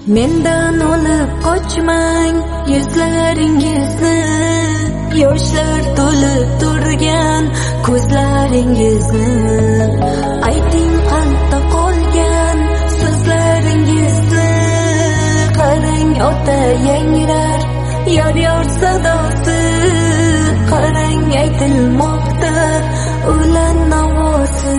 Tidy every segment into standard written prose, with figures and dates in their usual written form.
Mendan olib qochmang yuzlaringizni, yoshlar to'lib turgan ko'zlaringizni. Ayting qayerda qolgan so'zlaringizni. Qarang ota yangrar yor sadosi. Qarang aytilmoqda ular navosi.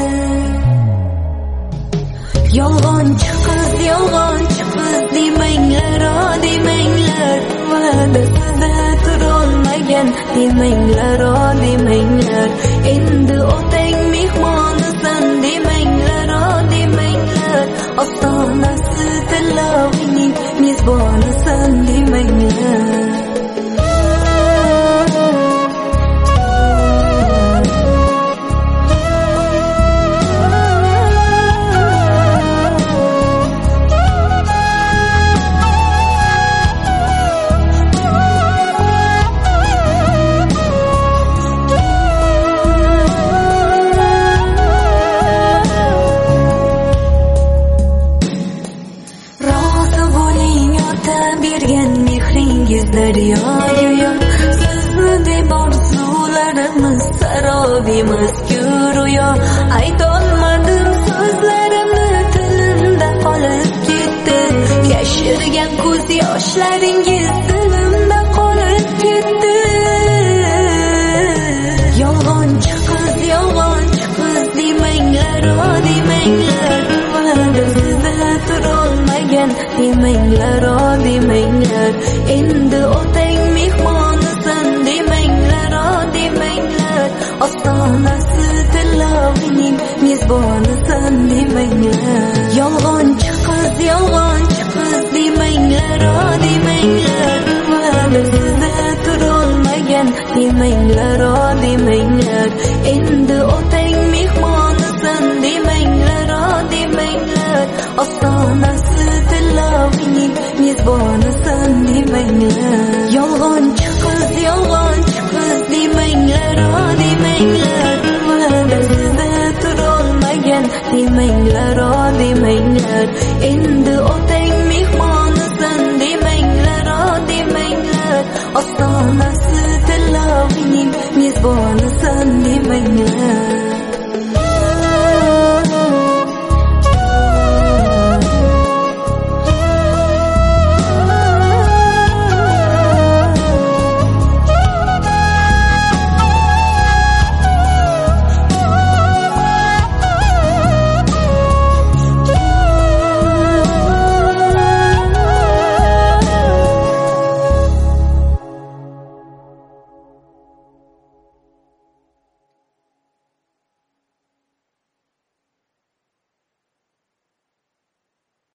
Yolg'onchi qiz demanglar, demanglar. Va'dasida turolmagan demanglar, demanglar. Endi otang mehmonisan demanglar, demanglar. Ostonasi tilovining mezbonisan demanglar. Bergan mehringiz daryo, sizni deb orzularimiz sarobimiz go'yo. Aytolmadim so'zlarimni, tilimda qolib ketdi. Yashirgan ko'z yoshlaringiz dilimda qolib ketdi. Yolg'onchi qiz demanglar, demanglar. Va'dasida turolmagan demanglar, demanglar. Endi otang mehmonisan demanglar, demanglar. Ostonasi tilovining mezbonisan demanglar. Yolg'onchi qiz demanglar, demanglar. Va'dasida turolmagan demanglar, demanglar. Endi otang mehmonisan demanglar, demanglar. Ostonasi tilovining mezbonisan demanglar. Yolg'onchi qiz demanglar, demanglar. Va'dasida turolmagan demanglar, demanglar. Endi otang mehmonisan demanglar, demanglar. Ostonasi tilovining mezbonisan demanglar.